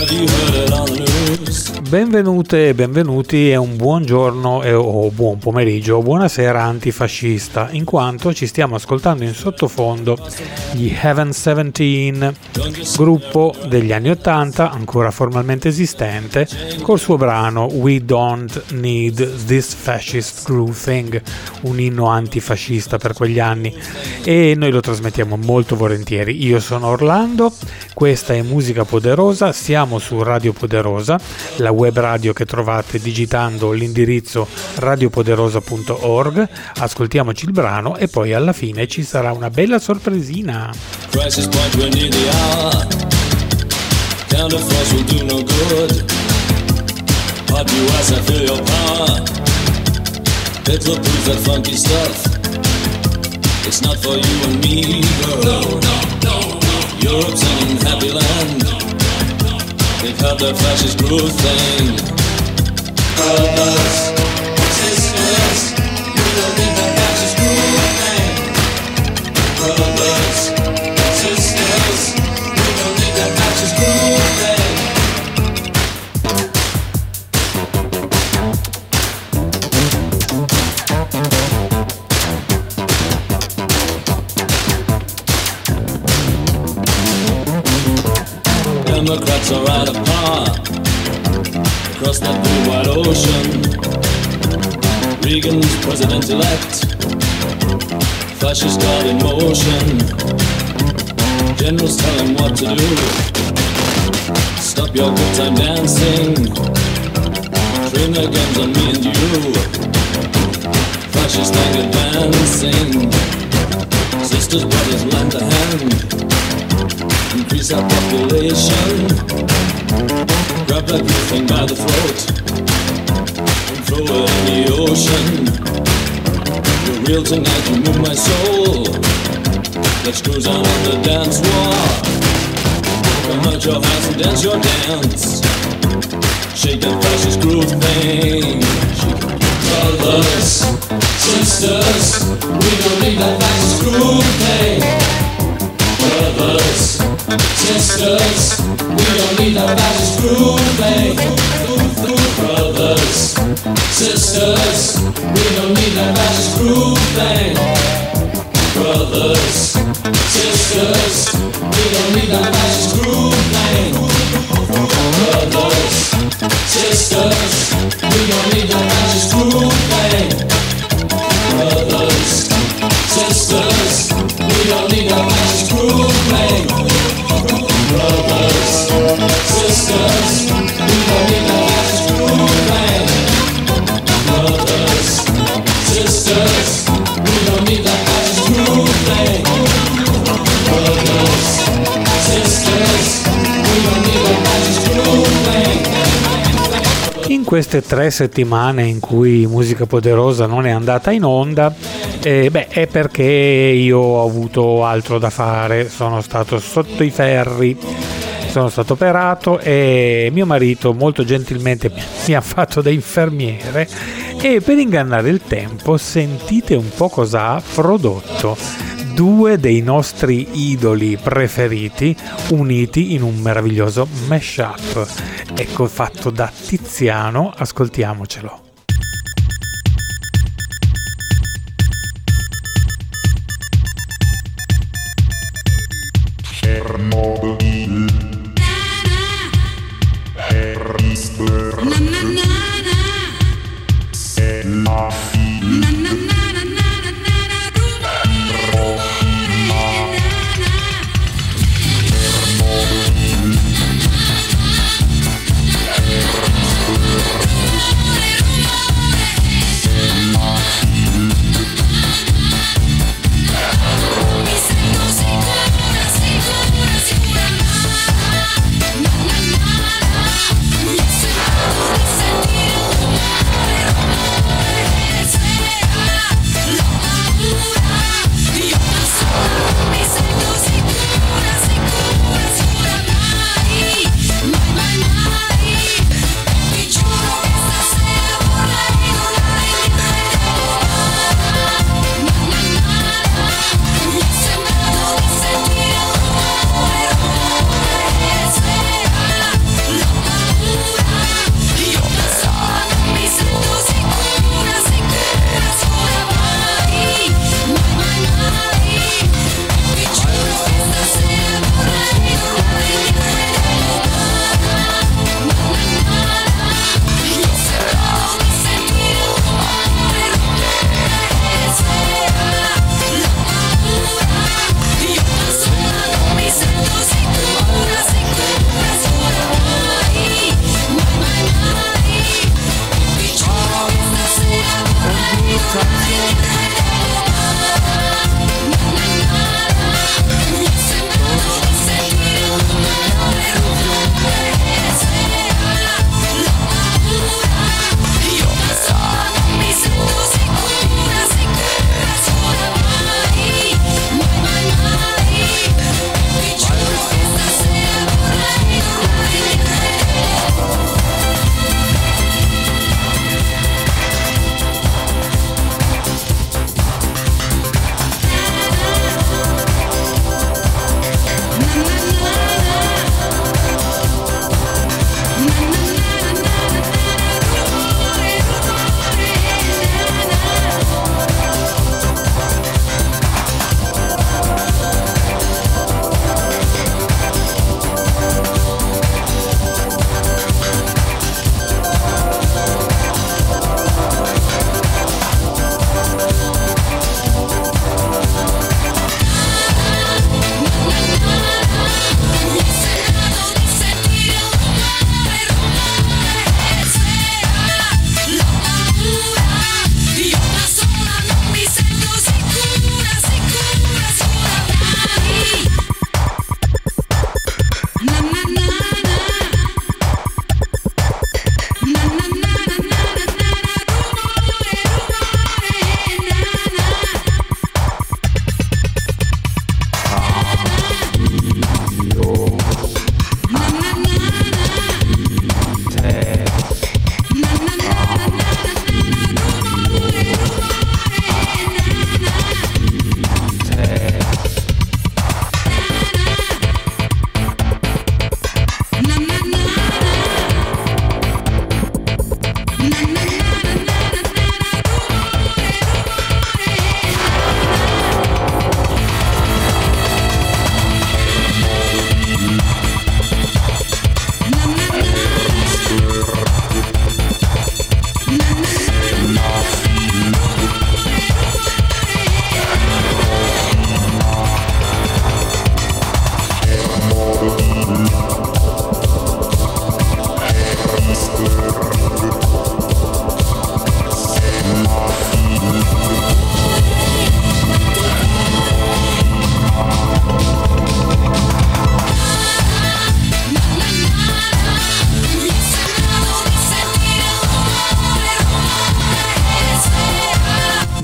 Benvenute e benvenuti e un buongiorno o buon pomeriggio o buonasera antifascista, in quanto ci stiamo ascoltando in sottofondo gli Heaven 17, gruppo degli anni 80 ancora formalmente esistente, col suo brano We Don't Need This Fascist Groove Thing, un inno antifascista per quegli anni, e noi lo trasmettiamo molto volentieri. Io sono Orlando, questa è Musica Poderosa, siamo su Radio Poderosa, la web radio che trovate digitando l'indirizzo radiopoderosa.org. Ascoltiamoci il brano e poi alla fine ci sarà una bella sorpresina. Crisis point, we're near the hour. Counter force will do no good. Pop you as I feel your power. Hitler proves that funky stuff. It's not for you and me, girl. No. Europe's an unhappy land. They've had their fascist groove thing. Brothers, sisters, you don't need that fascist groove thing. Brothers, sisters, you don't need that fascist groove thing. Democrats are out of power across that blue wide ocean. Reagan's president-elect, fascist God in motion. Generals tell him what to do. Stop your good time dancing. Train their guns on me and you. Fascist thing advancing. Sisters, brothers, lend a hand. Increase our population. Grab that good thing by the throat and throw it in the ocean. You're real tonight, you move my soul. Let's cruise on the dance floor. Come out your hands and dance your dance. Shake that fascist groove thing. Brothers, sisters, we don't need that fascist groove thing. Brothers, sisters, we don't need a fascist groove thing. Brothers, sisters, we don't need a fascist groove thing. Brothers, sisters, we don't need a fascist groove thing. Brothers, sisters, we don't need a fascist groove thing. Brothers, sisters, we don't need a fascist groove thing. Brothers, sisters, we don't need a fascist groove thing. Brothers, sisters, we don't need a fascist groove thing. Brothers, sisters, we don't need a fascist groove thing. In queste 3 settimane in cui Musica Poderosa non è andata in onda, è perché io ho avuto altro da fare, sono stato sotto i ferri, sono stato operato e mio marito molto gentilmente mi ha fatto da infermiere e per ingannare il tempo sentite un po' cosa ha prodotto. 2 dei nostri idoli preferiti uniti in un meraviglioso mashup, ecco, fatto da Tiziano, ascoltiamocelo.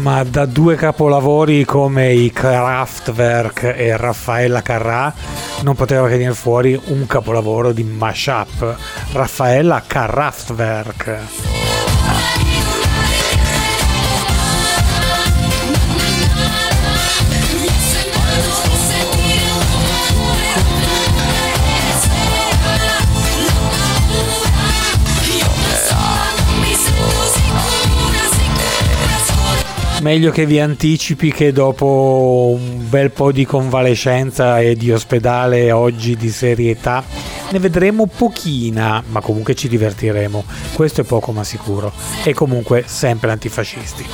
ma da due capolavori come i Kraftwerk e Raffaella Carrà non poteva che venire fuori un capolavoro di mashup, Raffaella Kraftwerk. Meglio che vi anticipi che dopo un bel po' di convalescenza e di ospedale oggi di serietà ne vedremo pochina, ma comunque ci divertiremo, questo è poco ma sicuro, e comunque sempre antifascisti.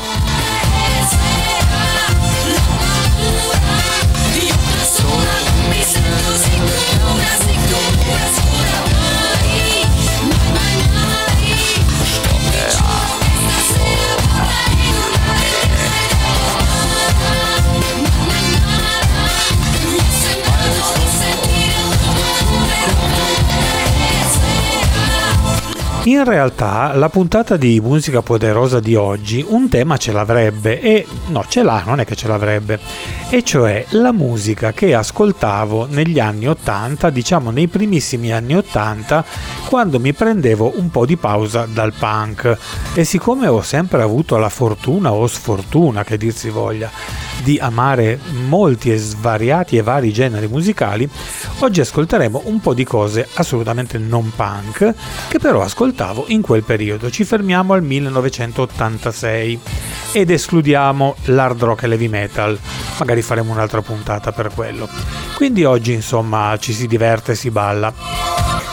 In realtà la puntata di Musica Poderosa di oggi un tema ce l'avrebbe, e no, ce l'ha, non è che ce l'avrebbe, e cioè la musica che ascoltavo negli anni 80, diciamo nei primissimi anni 80, quando mi prendevo un po' di pausa dal punk. E siccome ho sempre avuto la fortuna o sfortuna, che dir si voglia, di amare molti e svariati e vari generi musicali, oggi ascolteremo un po' di cose assolutamente non punk che però ascoltavo in quel periodo. Ci fermiamo al 1986 ed escludiamo l'hard rock e l'heavy metal, magari faremo un'altra puntata per quello. Quindi oggi insomma ci si diverte e si balla.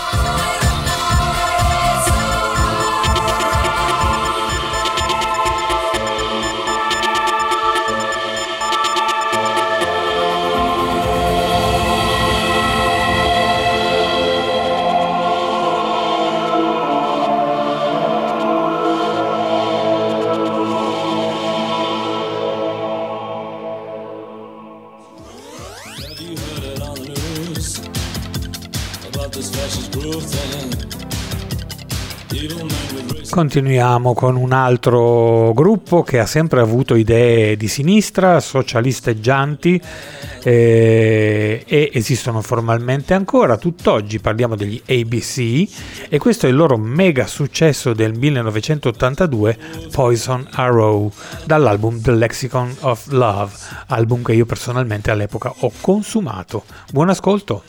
Continuiamo con un altro gruppo che ha sempre avuto idee di sinistra, socialisteggianti, e esistono formalmente ancora tutt'oggi. Parliamo degli ABC e questo è il loro mega successo del 1982, Poison Arrow, dall'album The Lexicon of Love, album che io personalmente all'epoca ho consumato. Buon ascolto!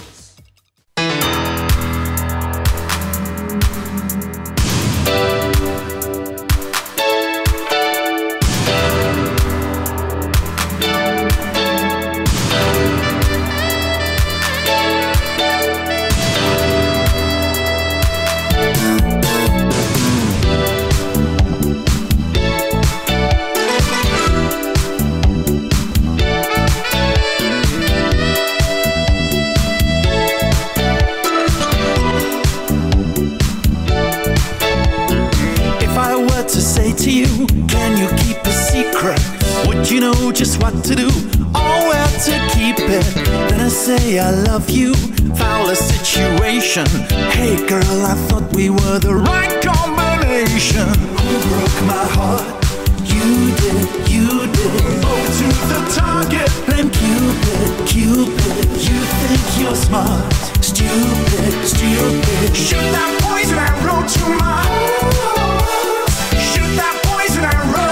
Just what to do, or where to keep it. Then I say I love you, foul a situation. Hey girl, I thought we were the right combination. Who broke my heart? You did, you did. Oh, to the target. Blame Cupid, Cupid. You think you're smart? Stupid, stupid. Shoot that poison arrow to my heart. Shoot that poison arrow.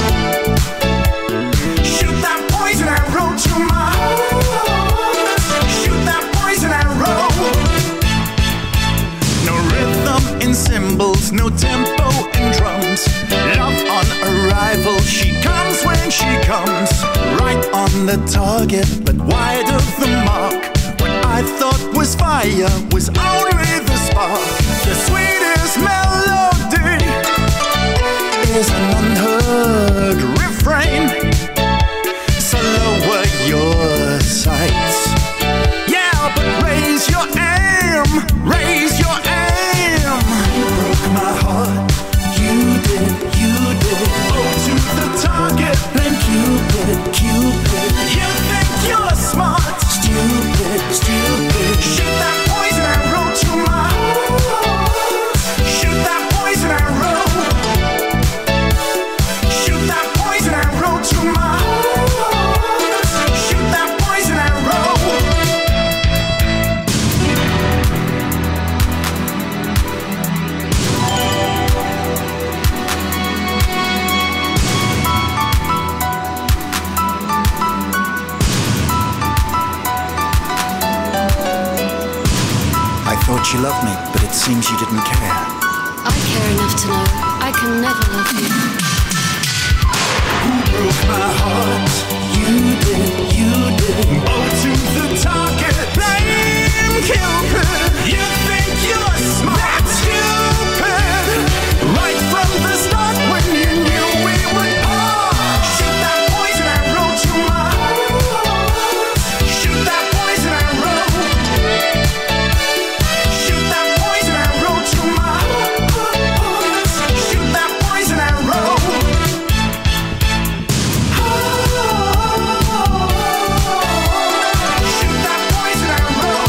To my heart. Shoot that poison arrow. No rhythm in cymbals, no tempo in drums. Love on arrival, she comes when she comes. Right on the target, but wide of the mark. What I thought was fire was only the spark. The sweetest melody is an unheard refrain. So lower your sights, yeah, but raise your aim, raise your aim. You broke my heart, you did, you did. Oh, to the target, blame Cupid, Cupid. You think you're smart, stupid, stupid. Shoot that poison arrow to my heart. that you loved me, but it seems you didn't care. I care enough to know I can never love you. Who broke my heart? You did. Oh, to the target, blame Cupid. You think you're smart, stupid. Right from the start when you knew we would part. Shoot that poison arrow to my heart. Shoot that poison arrow. Shoot that poison arrow to my heart. Shoot that poison arrow. Shoot that poison arrow.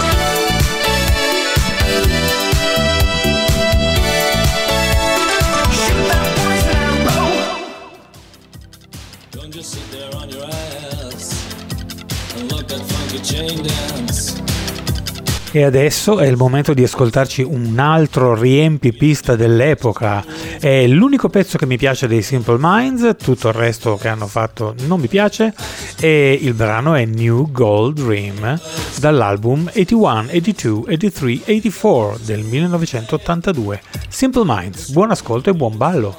Shoot that poison arrow. Don't just sit there on your ass and look that funky chain dance. E adesso è il momento di ascoltarci un altro riempipista dell'epoca. È l'unico pezzo che mi piace dei Simple Minds, tutto il resto che hanno fatto non mi piace, e il brano è New Gold Dream dall'album 81, 82, 83, 84 del 1982. Simple Minds, buon ascolto e buon ballo.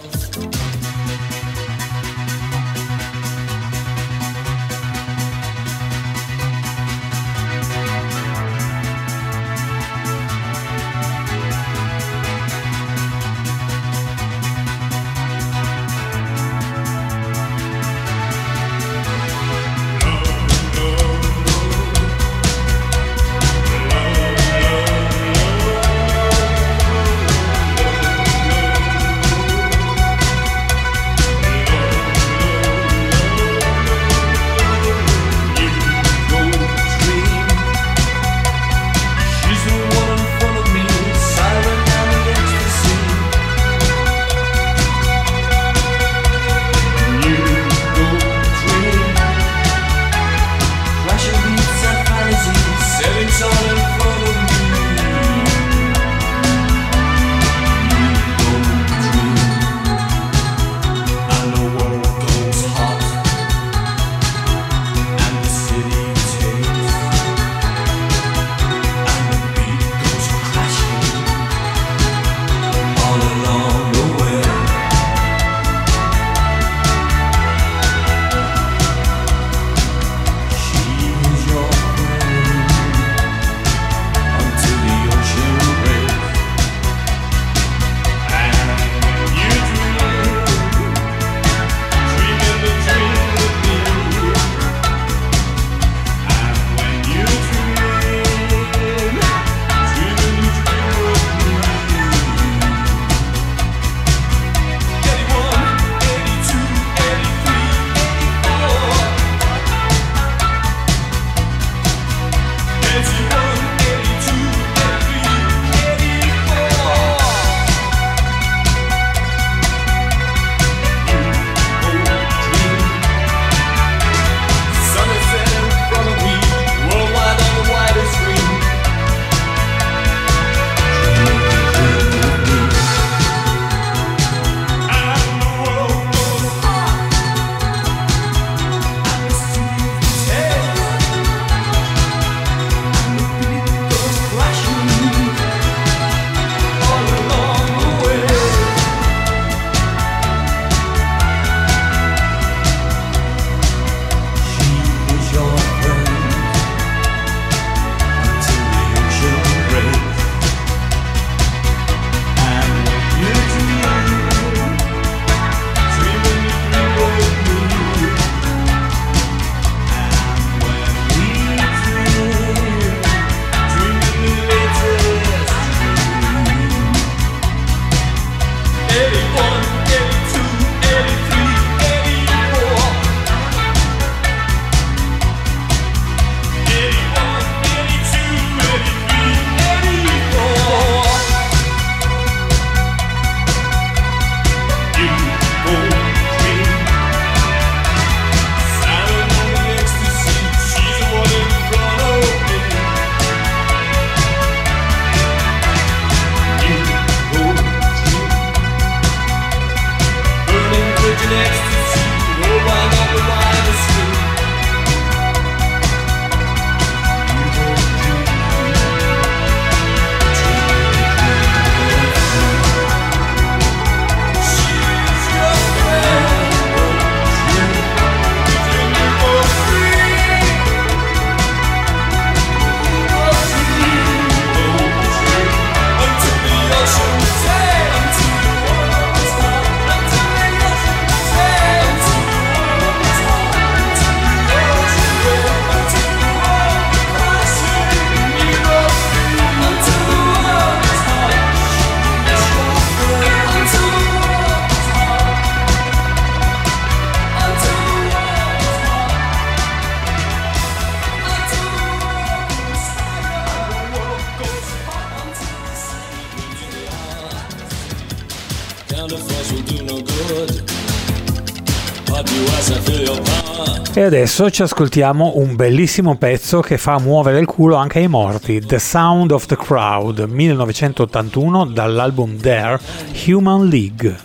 E adesso ci ascoltiamo un bellissimo pezzo che fa muovere il culo anche ai morti, The Sound of the Crowd, 1981, dall'album Dare, Human League.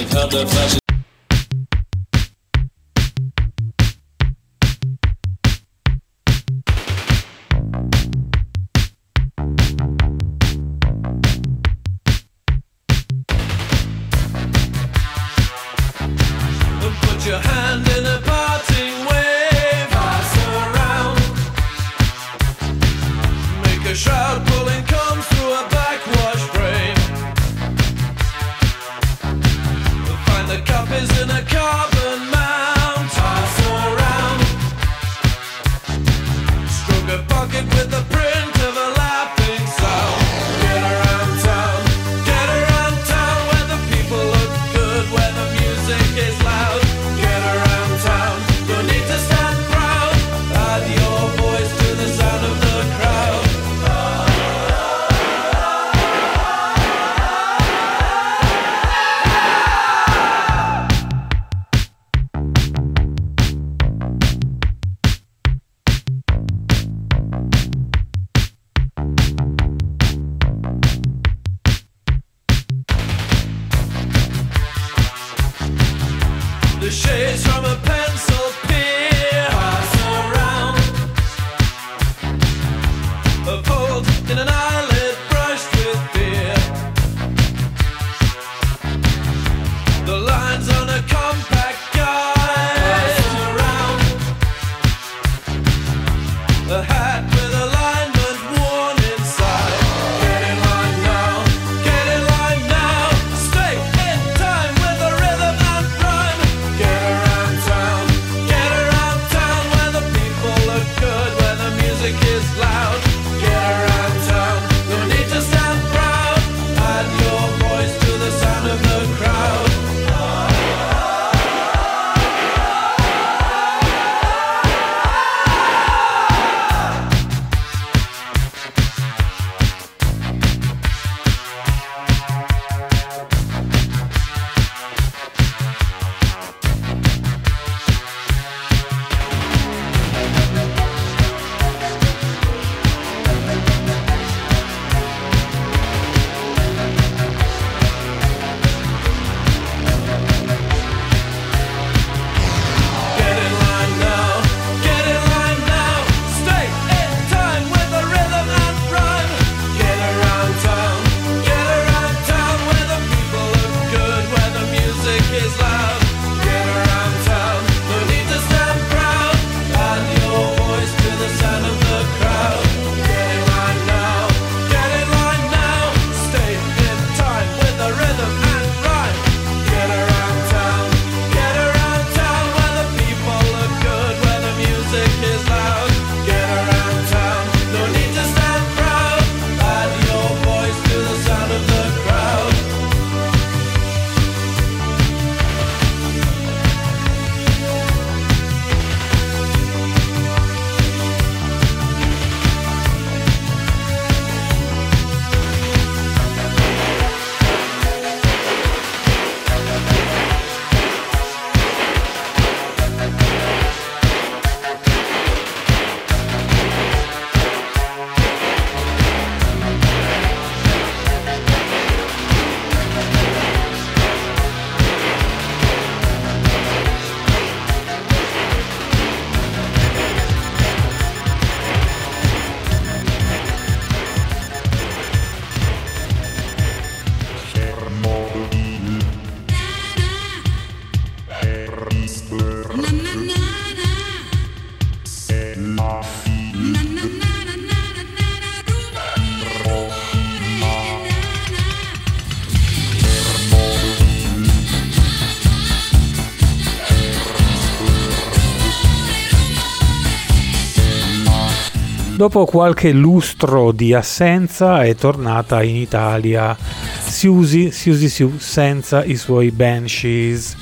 Dopo qualche lustro di assenza è tornata in Italia Siouxsie Sioux senza i suoi Banshees,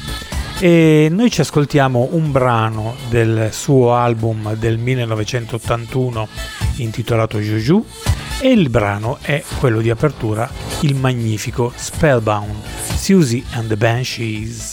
e noi ci ascoltiamo un brano del suo album del 1981 intitolato Juju, e il brano è quello di apertura, il magnifico Spellbound, Siouxsie and the Banshees.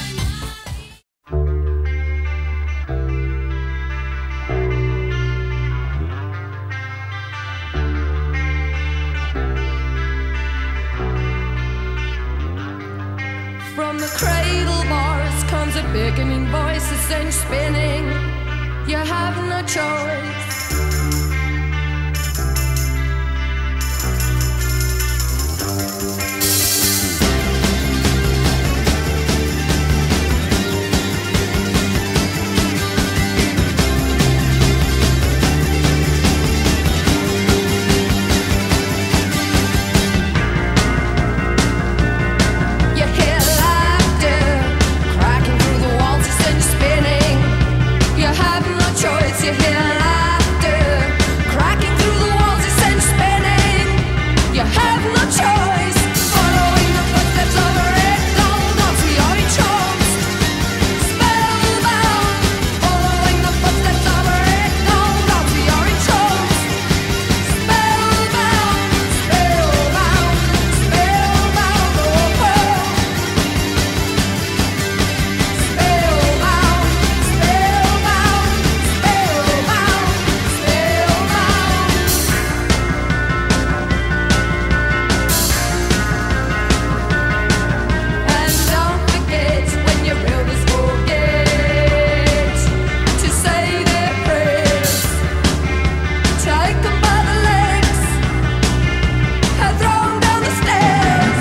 From the cradle bars comes a beckoning voice that sends spinning. You have no choice. You hear laughter cracking through the walls, it sends spinning. You have no choice, following the footsteps of a red dawn onto your entranced. Spellbound, following the footsteps of a red dawn onto your entranced. Spellbound, spellbound, spellbound, oh world. Spellbound, spellbound. And don't forget when your elders forget to say their prayers. Take them by the legs and throw them down the stairs.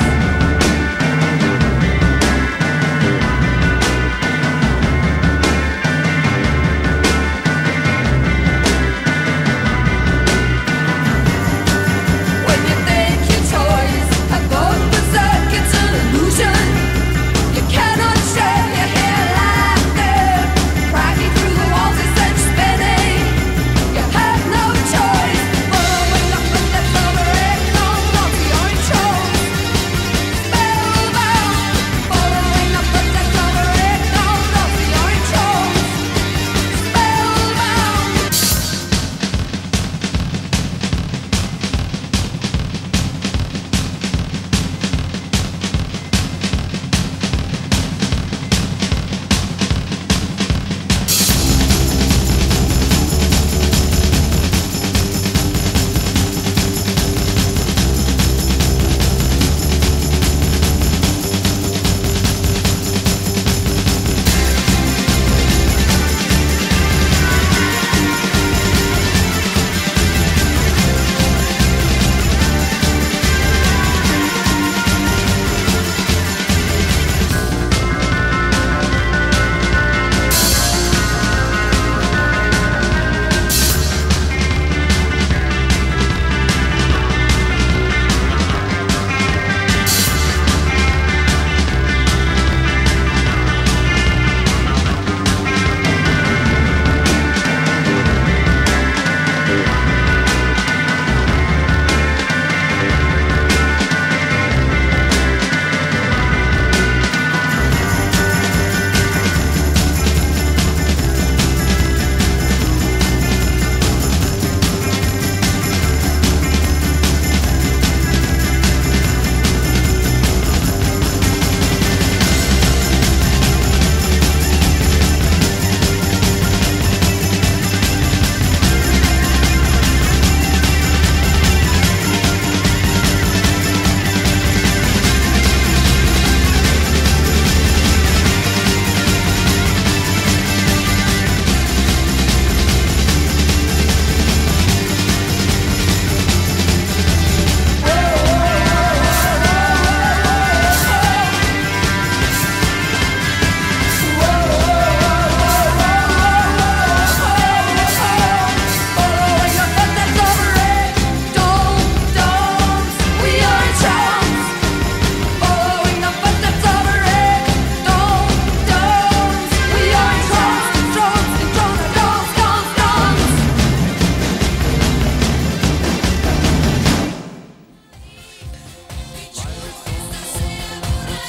When you think your toys have gone berserk, it's an illusion. You cannot share. You hear laughter cracking through the walls, it sends spinning. You have no choice, following the footsteps of a red dawn onto your entranced. Spellbound, following the footsteps of a red dawn onto your entranced. Spellbound.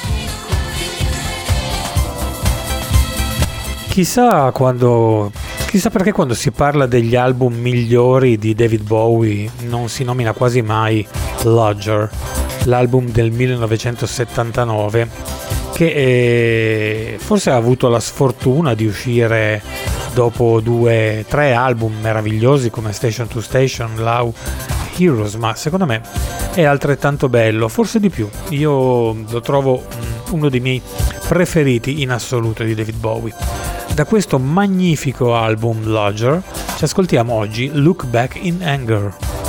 Chissà quando Chissà perché quando si parla degli album migliori di David Bowie non si nomina quasi mai Lodger, l'album del 1979, che forse ha avuto la sfortuna di uscire dopo 2-3 album meravigliosi come Station to Station, Love, Heroes, ma secondo me è altrettanto bello, forse di più. Io lo trovo uno dei miei preferiti in assoluto di David Bowie. Da questo magnifico album Lodger ci ascoltiamo oggi Look Back in Anger.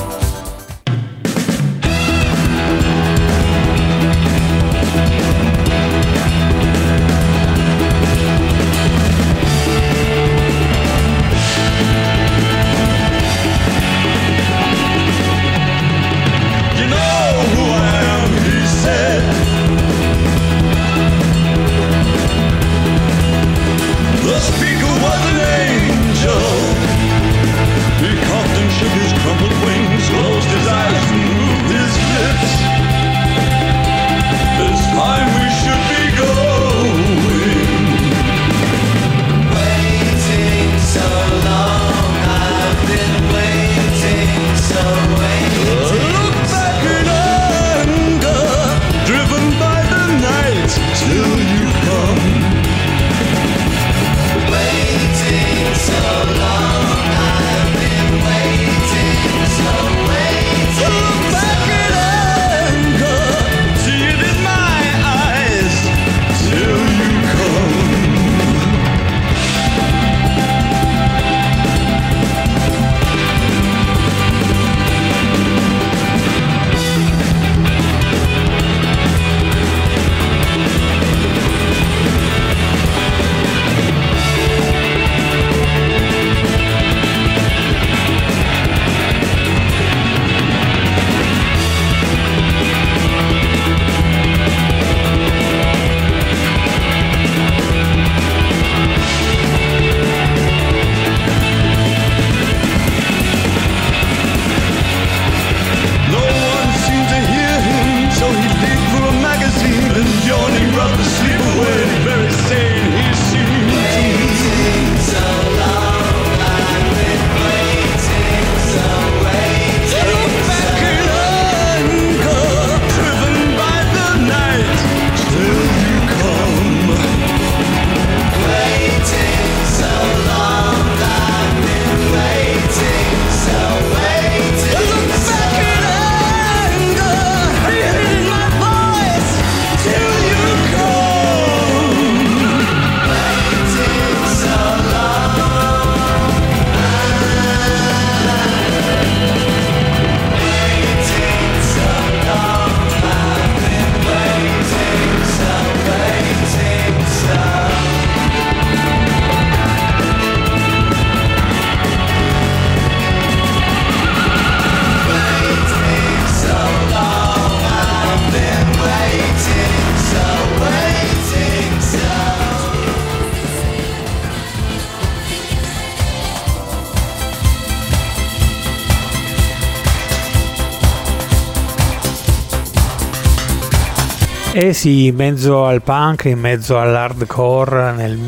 Eh sì, in mezzo al punk, in mezzo all'hardcore nel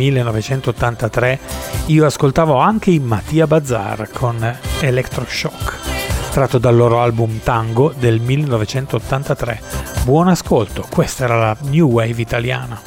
1983 io ascoltavo anche i Mattia Bazar con Electroshock, tratto dal loro album Tango del 1983. Buon ascolto, questa era la New Wave italiana.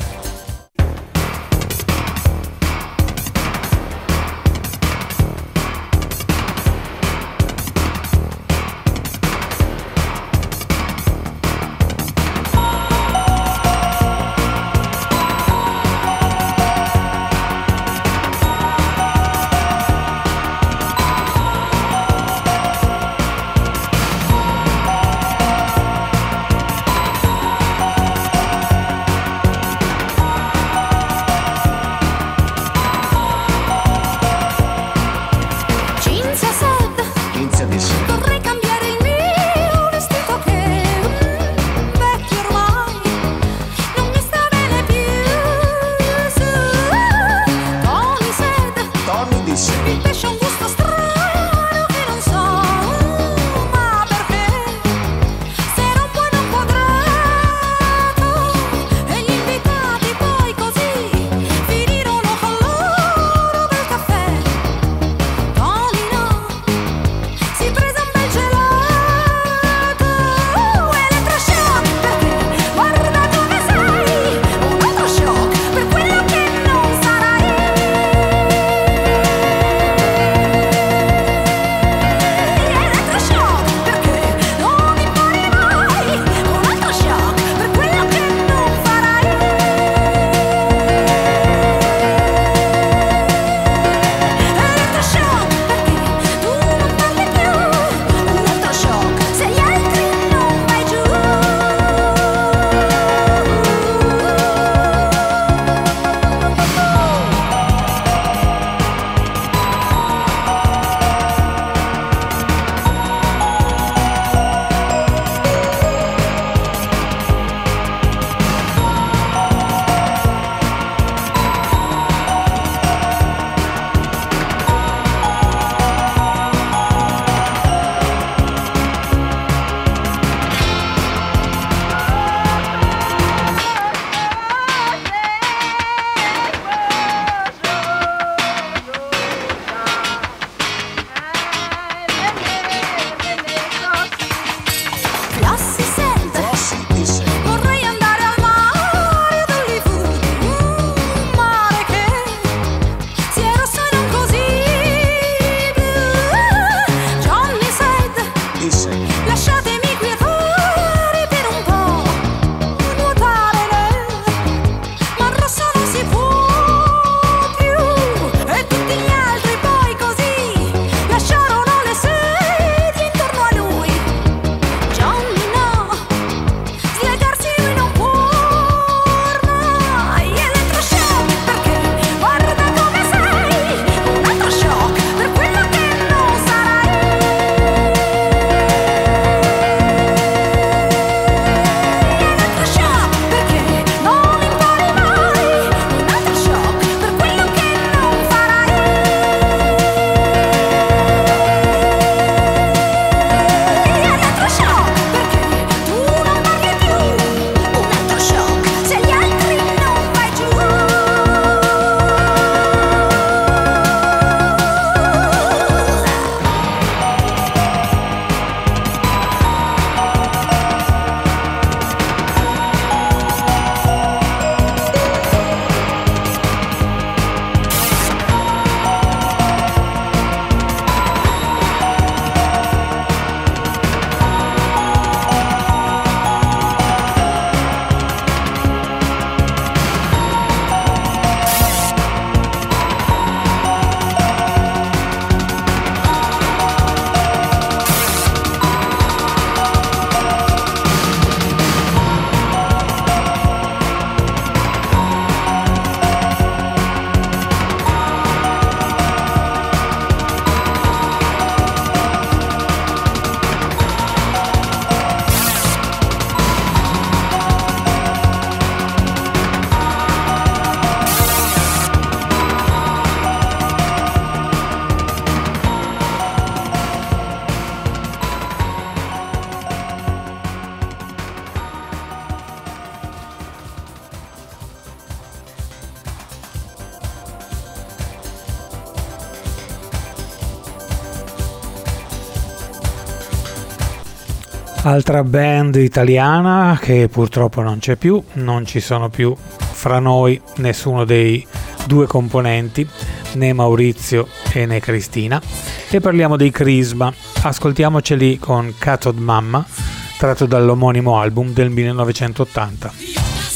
Altra band italiana che purtroppo non c'è più, non ci sono più fra noi nessuno dei due componenti, né Maurizio né Cristina, e parliamo dei Crisma. Ascoltiamoceli con Cathode Mamma, tratto dall'omonimo album del 1980.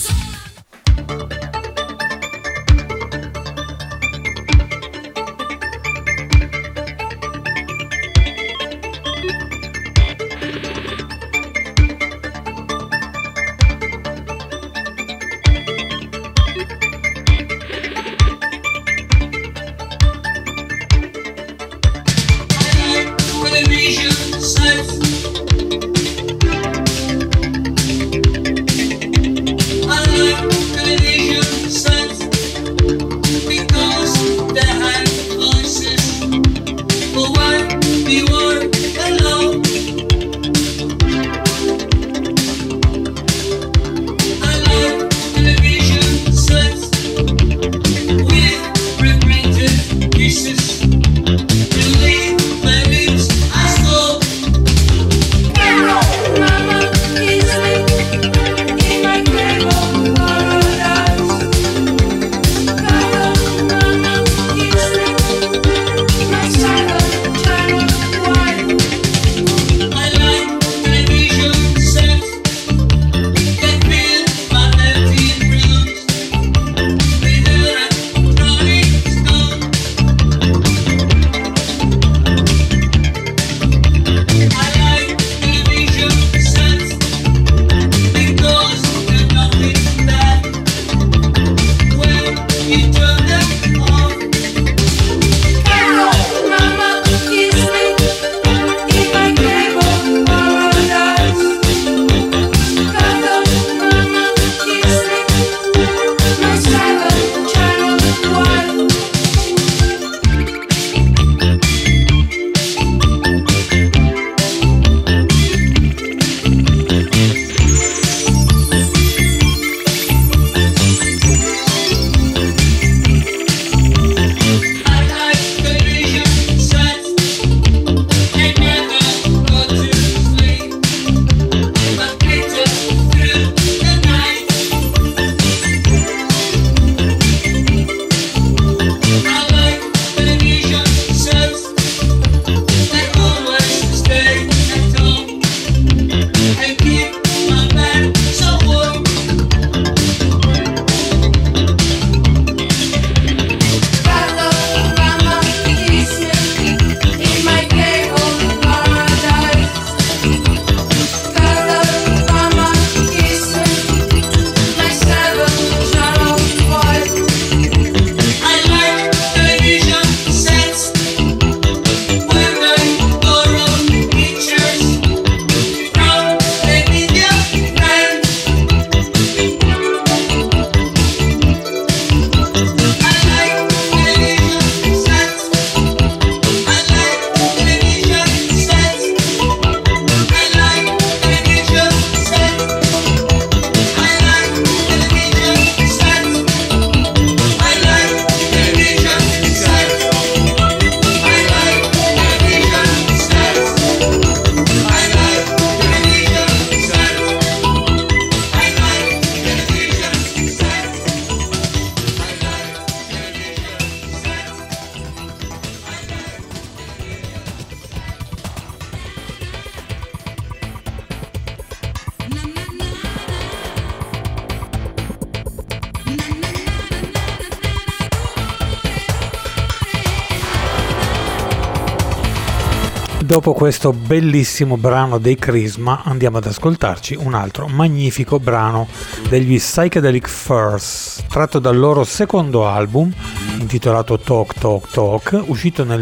Dopo questo bellissimo brano dei Crisma andiamo ad ascoltarci un altro magnifico brano degli Psychedelic Furs, tratto dal loro secondo album intitolato Talk Talk Talk, uscito nel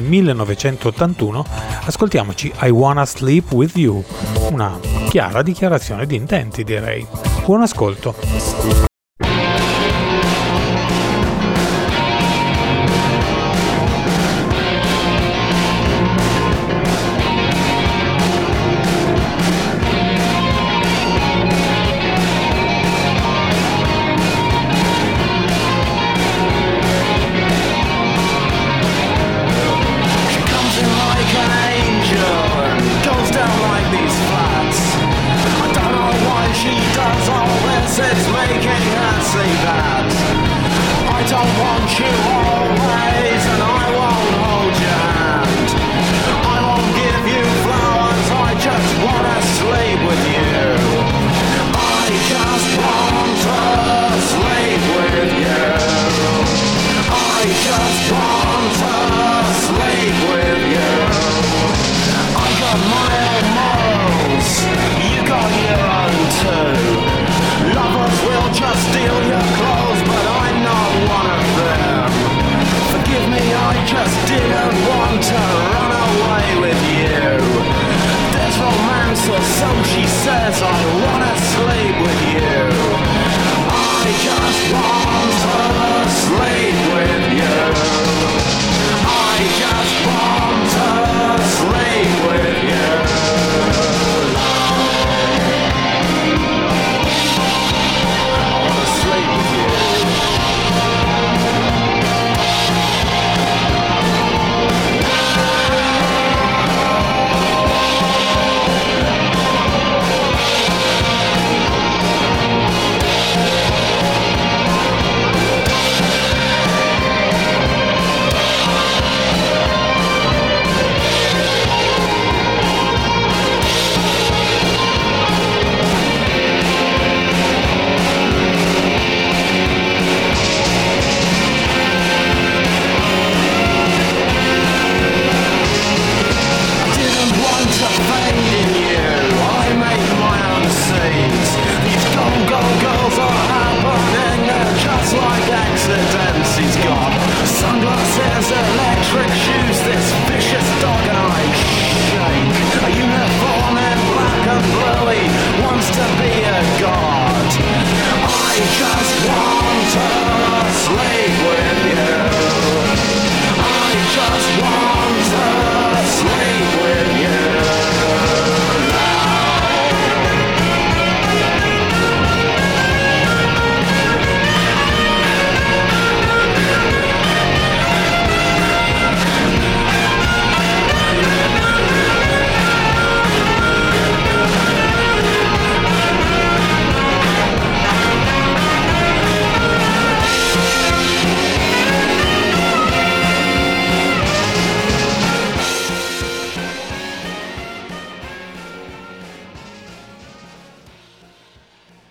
1981. Ascoltiamoci I Wanna Sleep With You, una chiara dichiarazione di intenti, direi. Buon ascolto. Goes down like these flats. say that I don't want you always.